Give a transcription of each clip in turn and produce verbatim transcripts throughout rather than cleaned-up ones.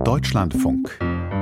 Deutschlandfunk.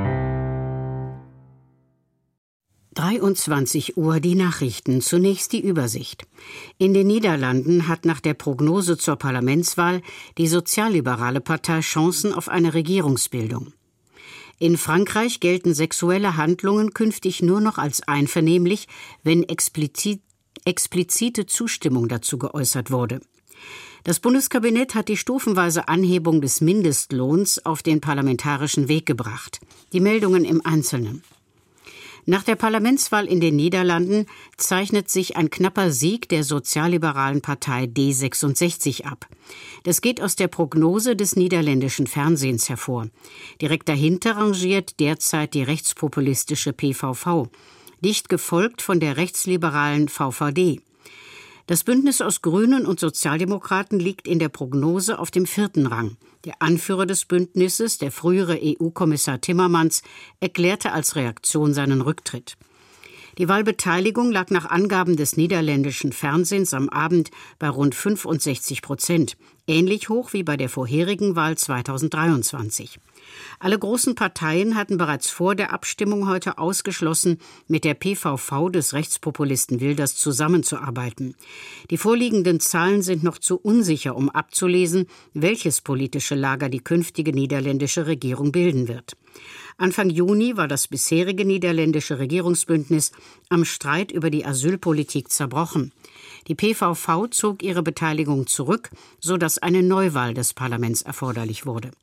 dreiundzwanzig Uhr die Nachrichten. Zunächst die Übersicht. In den Niederlanden hat nach der Prognose zur Parlamentswahl die sozialliberale Partei Chancen auf eine Regierungsbildung. In Frankreich gelten sexuelle Handlungen künftig nur noch als einvernehmlich, wenn explizit, explizite Zustimmung dazu geäußert wurde. Das Bundeskabinett hat die stufenweise Anhebung des Mindestlohns auf den parlamentarischen Weg gebracht. Die Meldungen im Einzelnen. Nach der Parlamentswahl in den Niederlanden zeichnet sich ein knapper Sieg der sozialliberalen Partei D sechsundsechzig ab. Das geht aus der Prognose des niederländischen Fernsehens hervor. Direkt dahinter rangiert derzeit die rechtspopulistische P V V, dicht gefolgt von der rechtsliberalen V V D. Das Bündnis aus Grünen und Sozialdemokraten liegt in der Prognose auf dem vierten Rang. Der Anführer des Bündnisses, der frühere E U-Kommissar Timmermans, erklärte als Reaktion seinen Rücktritt. Die Wahlbeteiligung lag nach Angaben des niederländischen Fernsehens am Abend bei rund fünfundsechzig Prozent, ähnlich hoch wie bei der vorherigen Wahl zweitausenddreiundzwanzig. Alle großen Parteien hatten bereits vor der Abstimmung heute ausgeschlossen, mit der P V V des Rechtspopulisten Wilders zusammenzuarbeiten. Die vorliegenden Zahlen sind noch zu unsicher, um abzulesen, welches politische Lager die künftige niederländische Regierung bilden wird. Anfang Juni war das bisherige niederländische Regierungsbündnis am Streit über die Asylpolitik zerbrochen. Die P V V zog ihre Beteiligung zurück, sodass eine Neuwahl des Parlaments erforderlich wurde.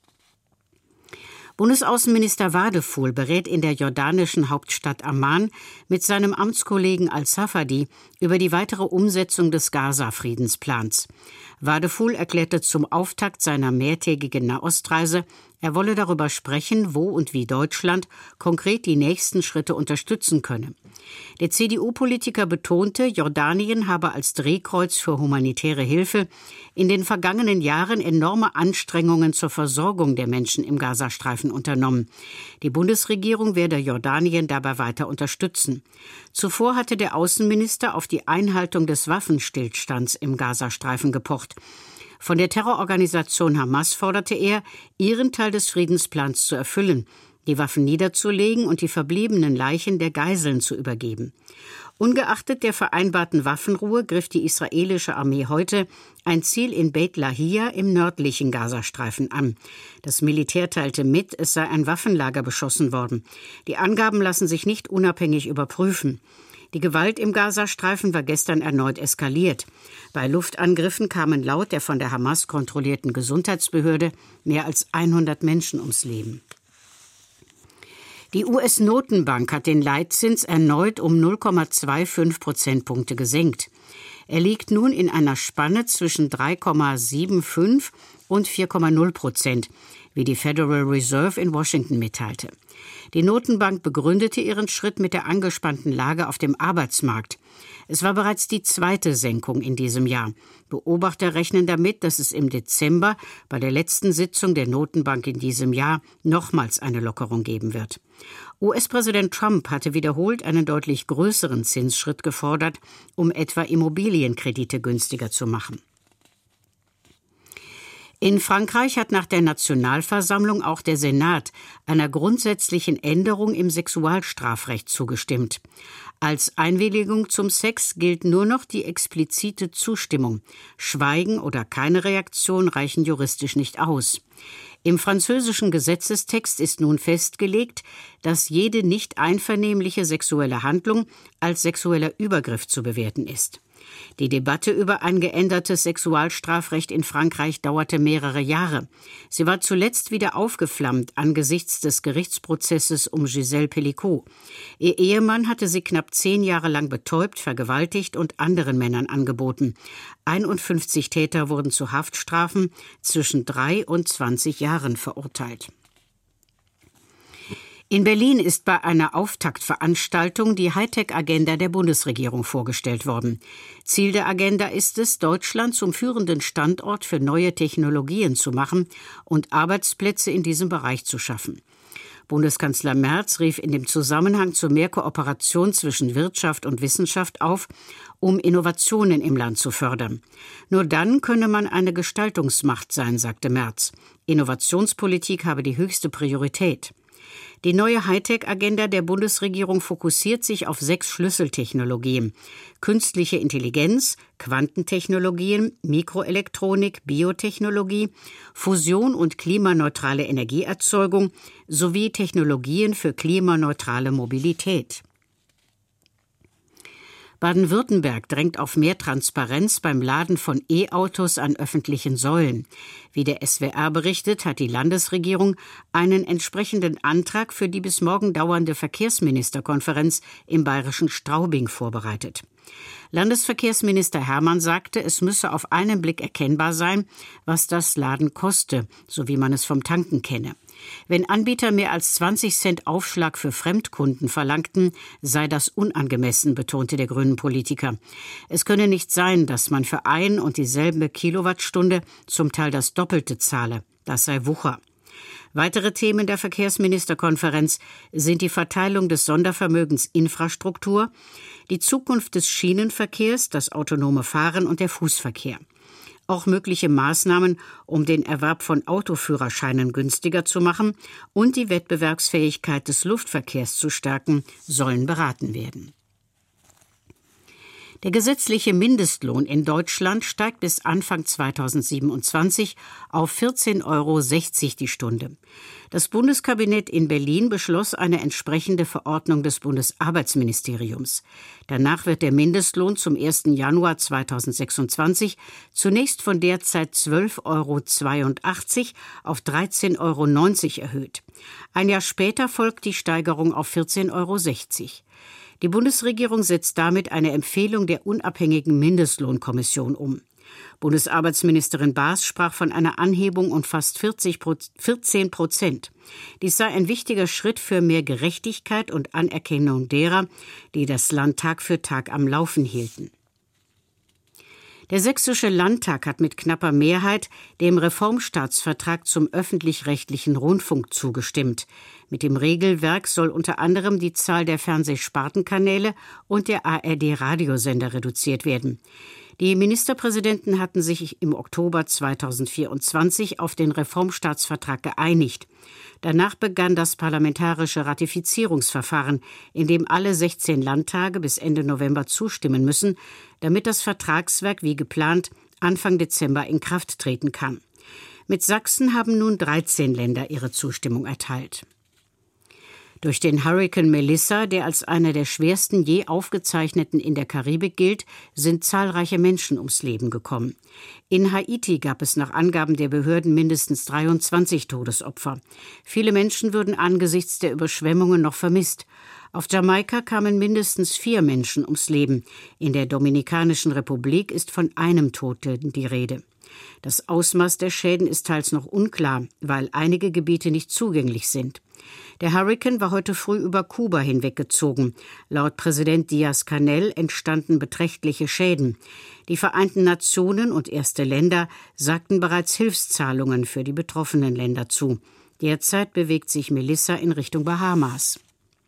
Bundesaußenminister Wadefuhl berät in der jordanischen Hauptstadt Amman mit seinem Amtskollegen Al-Safadi über die weitere Umsetzung des Gaza-Friedensplans. Wadefuhl erklärte zum Auftakt seiner mehrtägigen Nahostreise, er wolle darüber sprechen, wo und wie Deutschland konkret die nächsten Schritte unterstützen könne. Der C D U-Politiker betonte, Jordanien habe als Drehkreuz für humanitäre Hilfe in den vergangenen Jahren enorme Anstrengungen zur Versorgung der Menschen im Gazastreifen unternommen. Die Bundesregierung werde Jordanien dabei weiter unterstützen. Zuvor hatte der Außenminister auf die Einhaltung des Waffenstillstands im Gazastreifen gepocht. Von der Terrororganisation Hamas forderte er, ihren Teil des Friedensplans zu erfüllen, die Waffen niederzulegen und die verbliebenen Leichen der Geiseln zu übergeben. Ungeachtet der vereinbarten Waffenruhe griff die israelische Armee heute ein Ziel in Beit Lahia im nördlichen Gazastreifen an. Das Militär teilte mit, es sei ein Waffenlager beschossen worden. Die Angaben lassen sich nicht unabhängig überprüfen. Die Gewalt im Gazastreifen war gestern erneut eskaliert. Bei Luftangriffen kamen laut der von der Hamas kontrollierten Gesundheitsbehörde mehr als hundert Menschen ums Leben. Die U S-Notenbank hat den Leitzins erneut um null Komma fünfundzwanzig Prozentpunkte gesenkt. Er liegt nun in einer Spanne zwischen drei Komma fünfundsiebzig und vier Komma null Prozent, wie die Federal Reserve in Washington mitteilte. Die Notenbank begründete ihren Schritt mit der angespannten Lage auf dem Arbeitsmarkt. Es war bereits die zweite Senkung in diesem Jahr. Beobachter rechnen damit, dass es im Dezember bei der letzten Sitzung der Notenbank in diesem Jahr nochmals eine Lockerung geben wird. U S-Präsident Trump hatte wiederholt einen deutlich größeren Zinsschritt gefordert, um etwa Immobilienkredite günstiger zu machen. In Frankreich hat nach der Nationalversammlung auch der Senat einer grundsätzlichen Änderung im Sexualstrafrecht zugestimmt. Als Einwilligung zum Sex gilt nur noch die explizite Zustimmung. Schweigen oder keine Reaktion reichen juristisch nicht aus. Im französischen Gesetzestext ist nun festgelegt, dass jede nicht einvernehmliche sexuelle Handlung als sexueller Übergriff zu bewerten ist. Die Debatte über ein geändertes Sexualstrafrecht in Frankreich dauerte mehrere Jahre. Sie war zuletzt wieder aufgeflammt angesichts des Gerichtsprozesses um Gisèle Pelicot. Ihr Ehemann hatte sie knapp zehn Jahre lang betäubt, vergewaltigt und anderen Männern angeboten. einundfünfzig Täter wurden zu Haftstrafen zwischen drei und zwanzig Jahren verurteilt. In Berlin ist bei einer Auftaktveranstaltung die Hightech-Agenda der Bundesregierung vorgestellt worden. Ziel der Agenda ist es, Deutschland zum führenden Standort für neue Technologien zu machen und Arbeitsplätze in diesem Bereich zu schaffen. Bundeskanzler Merz rief in dem Zusammenhang zu mehr Kooperation zwischen Wirtschaft und Wissenschaft auf, um Innovationen im Land zu fördern. Nur dann könne man eine Gestaltungsmacht sein, sagte Merz. Innovationspolitik habe die höchste Priorität. Die neue Hightech-Agenda der Bundesregierung fokussiert sich auf sechs Schlüsseltechnologien: künstliche Intelligenz, Quantentechnologien, Mikroelektronik, Biotechnologie, Fusion und klimaneutrale Energieerzeugung sowie Technologien für klimaneutrale Mobilität. Baden-Württemberg drängt auf mehr Transparenz beim Laden von E-Autos an öffentlichen Säulen. Wie der S W R berichtet, hat die Landesregierung einen entsprechenden Antrag für die bis morgen dauernde Verkehrsministerkonferenz im bayerischen Straubing vorbereitet. Landesverkehrsminister Hermann sagte, es müsse auf einen Blick erkennbar sein, was das Laden koste, so wie man es vom Tanken kenne. Wenn Anbieter mehr als zwanzig Cent Aufschlag für Fremdkunden verlangten, sei das unangemessen, betonte der grünen Politiker. Es könne nicht sein, dass man für ein und dieselbe Kilowattstunde zum Teil das Doppelte zahle. Das sei Wucher. Weitere Themen der Verkehrsministerkonferenz sind die Verteilung des Sondervermögens Infrastruktur, die Zukunft des Schienenverkehrs, das autonome Fahren und der Fußverkehr. Auch mögliche Maßnahmen, um den Erwerb von Autoführerscheinen günstiger zu machen und die Wettbewerbsfähigkeit des Luftverkehrs zu stärken, sollen beraten werden. Der gesetzliche Mindestlohn in Deutschland steigt bis Anfang zweitausendsiebenundzwanzig auf vierzehn Euro sechzig die Stunde. Das Bundeskabinett in Berlin beschloss eine entsprechende Verordnung des Bundesarbeitsministeriums. Danach wird der Mindestlohn zum ersten Januar zweitausendsechsundzwanzig zunächst von derzeit zwölf Euro zweiundachtzig auf dreizehn Euro neunzig erhöht. Ein Jahr später folgt die Steigerung auf vierzehn Euro sechzig. Die Bundesregierung setzt damit eine Empfehlung der unabhängigen Mindestlohnkommission um. Bundesarbeitsministerin Baas sprach von einer Anhebung um fast vierzehn Prozent. Dies sei ein wichtiger Schritt für mehr Gerechtigkeit und Anerkennung derer, die das Land Tag für Tag am Laufen hielten. Der Sächsische Landtag hat mit knapper Mehrheit dem Reformstaatsvertrag zum öffentlich-rechtlichen Rundfunk zugestimmt. Mit dem Regelwerk soll unter anderem die Zahl der Fernsehspartenkanäle und der A R D-Radiosender reduziert werden. Die Ministerpräsidenten hatten sich im Oktober zweitausendvierundzwanzig auf den Reformstaatsvertrag geeinigt. Danach begann das parlamentarische Ratifizierungsverfahren, in dem alle sechzehn Landtage bis Ende November zustimmen müssen, damit das Vertragswerk wie geplant Anfang Dezember in Kraft treten kann. Mit Sachsen haben nun dreizehn Länder ihre Zustimmung erteilt. Durch den Hurrikan Melissa, der als einer der schwersten je aufgezeichneten in der Karibik gilt, sind zahlreiche Menschen ums Leben gekommen. In Haiti gab es nach Angaben der Behörden mindestens dreiundzwanzig Todesopfer. Viele Menschen würden angesichts der Überschwemmungen noch vermisst. Auf Jamaika kamen mindestens vier Menschen ums Leben. In der Dominikanischen Republik ist von einem Toten die Rede. Das Ausmaß der Schäden ist teils noch unklar, weil einige Gebiete nicht zugänglich sind. Der Hurrikan war heute früh über Kuba hinweggezogen. Laut Präsident Díaz-Canel entstanden beträchtliche Schäden. Die Vereinten Nationen und erste Länder sagten bereits Hilfszahlungen für die betroffenen Länder zu. Derzeit bewegt sich Melissa in Richtung Bahamas.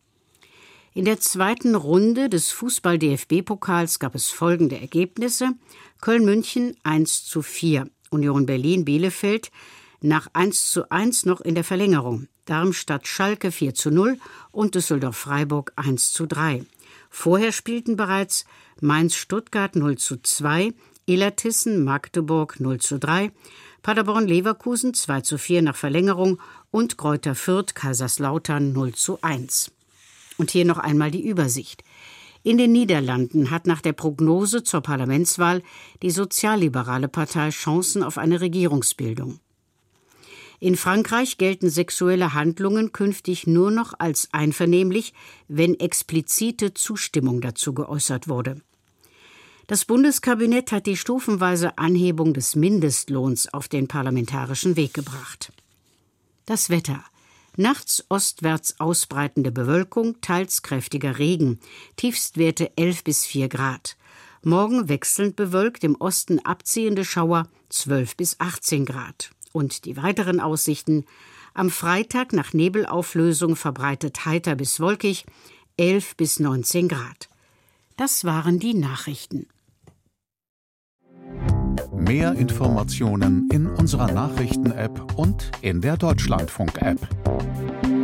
In der zweiten Runde des Fußball-D F B-Pokals gab es folgende Ergebnisse: Köln-München eins zu vier, Union Berlin-Bielefeld nach eins zu eins noch in der Verlängerung, Darmstadt-Schalke vier zu null und Düsseldorf-Freiburg eins zu drei. Vorher spielten bereits Mainz-Stuttgart null zu zwei, Illertissen-Magdeburg null zu drei, Paderborn-Leverkusen zwei zu vier nach Verlängerung und Greuther Fürth-Kaiserslautern null zu eins. Und hier noch einmal die Übersicht. In den Niederlanden hat nach der Prognose zur Parlamentswahl die sozialliberale Partei Chancen auf eine Regierungsbildung. In Frankreich gelten sexuelle Handlungen künftig nur noch als einvernehmlich, wenn explizite Zustimmung dazu geäußert wurde. Das Bundeskabinett hat die stufenweise Anhebung des Mindestlohns auf den parlamentarischen Weg gebracht. Das Wetter. Nachts ostwärts ausbreitende Bewölkung, teils kräftiger Regen, Tiefstwerte elf bis vier Grad. Morgen wechselnd bewölkt, im Osten abziehende Schauer zwölf bis achtzehn Grad. Und die weiteren Aussichten: am Freitag nach Nebelauflösung verbreitet heiter bis wolkig, elf bis neunzehn Grad. Das waren die Nachrichten. Mehr Informationen in unserer Nachrichten-App und in der Deutschlandfunk-App.